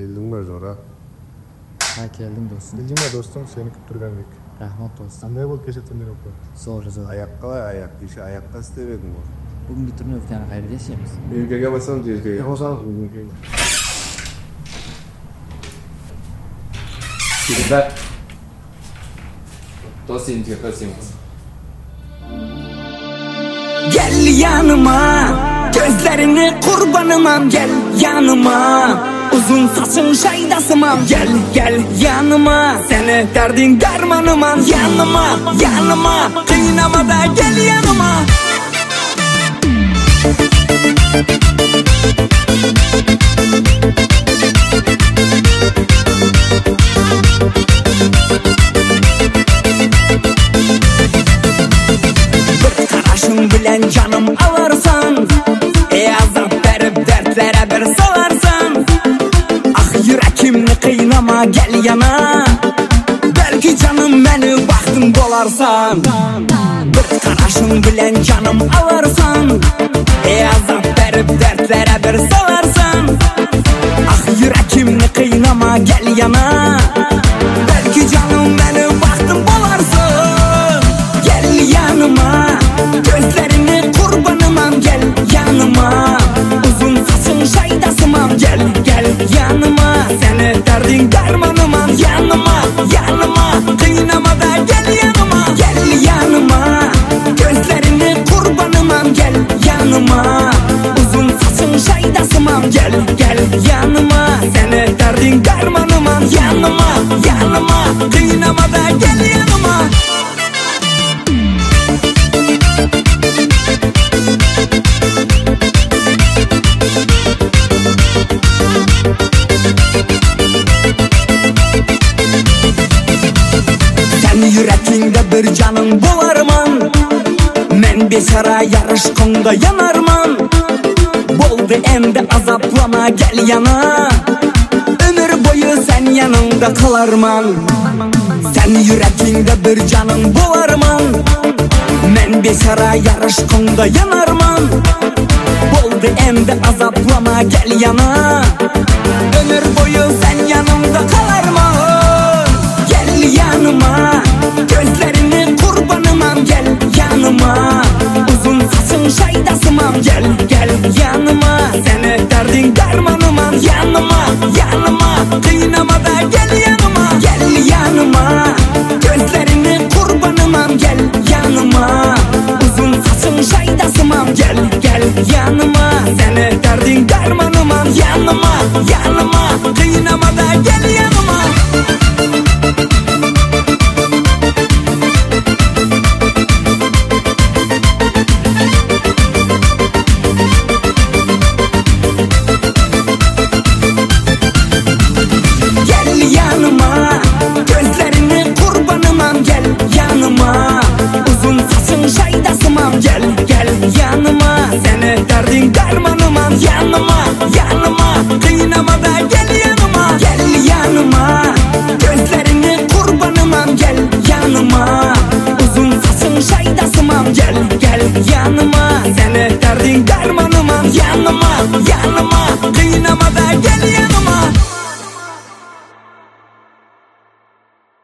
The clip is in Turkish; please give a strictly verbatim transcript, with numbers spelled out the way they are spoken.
Keldin mi Zora? Ha keldim dostum. Bildin mi dostum seni küp turganbek. Rahmat dostum. Qanday bo'ldi kecha turnir o'qi? Zo'r zo'r. Ayakka var ayak. İşte ayakka istemedim o. Bugungi turni o'tgani qayerda yashaymiz? Ülkeye basam Ülkeye. Yozan. Rебят, to'sinchi to'sinchi. Gel yanıma, gözlerini kurbanımam, gel yanıma. Uzun saçın şaydasımam, gel gel yanıma. Seni derdin dermanımam, yanıma yanıma. Kıynama da gel yanıma. Bir karışın bilen canım alırsan, ey azap verip dertlere bir salarsan. Ah yürekimni kıynama, gel yana. Belki canım beni baktın dolarsan. Bir karışın bilen canım alırsan, ey azap verip dertlere bir salarsan. Ah yürekimni kıynama, gel yana. Belki canım beni baktın dolarsan. Gel yanıma, gözlerini kurbanımam, gel yanıma. Uzun saçın şaydasımam, gel gel yanıma. Seni derdin dermanımam, yanıma yanıma. Kıynama da gel yanıma. Gel yanıma, gözlerini kurbanımam, gel yanıma. Uzun saçın şaydasımam, gel gel yanıma. Seni derdin dermanımam, yanıma yanıma. Kıynama da gel yanıma. Sen yürekinde bir canın bularman. Men beşara yarışkında yanarman. Boldu endi azaplama, gel yana. Ömür boyu sen yanımda kalarman. Sen yürekinde bir canın bularman. Men beşara yarışkında yanarman. Boldu endi azaplama, gel yana. Ömür boyu sen yanımda kalarman. Gel yanıma, gözlerini kurbanımam, gel yanıma. Uzun saçın şaydasımam, gel gel yanıma. Seni derdin dermanımam, yanıma yanıma. Kıynama da gel yanıma. Gel yanıma, gözlerini kurbanımam, gel yanıma. Uzun saçın şaydasımam, gel gel yanıma. Seni derdin dermanımam, yanıma yanıma. Kıynama da gel yanıma. Gel yanıma, gözlerini kurbanımam, gel yanıma. Uzun saçın şaydasımam, gel gel yanıma. Seni derdin dermanımam, yanıma yanıma. Kıynama da gel yanıma. Gel yanıma, gözlerini kurbanımam, gel yanıma. Uzun saçın şaydasımam, gel gel yanıma. Seni derdin dermanımam, yanıma yanıma.